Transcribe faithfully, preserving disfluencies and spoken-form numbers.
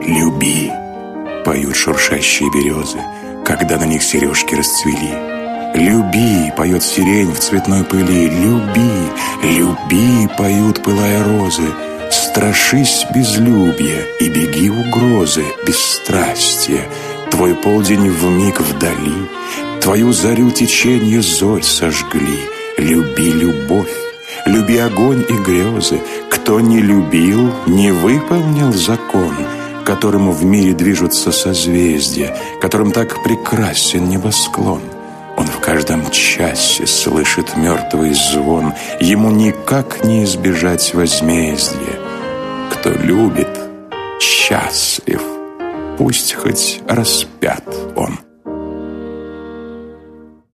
люби, поют шуршащие березы, когда на них сережки расцвели. Люби, поет сирень в цветной пыли. Люби, люби, поют, пылая розы. Страшись безлюбья и беги угрозы, бесстрастия. Твой полдень вмиг вдали, твою зарю теченье зорь сожгли. Люби любовь, люби огонь и грезы. Кто не любил, не выполнил закон, которому в мире движутся созвездия, которым так прекрасен небосклон. Он в каждом часе слышит мертвый звон, ему никак не избежать возмездия. Кто любит, счастлив, пусть хоть распят он.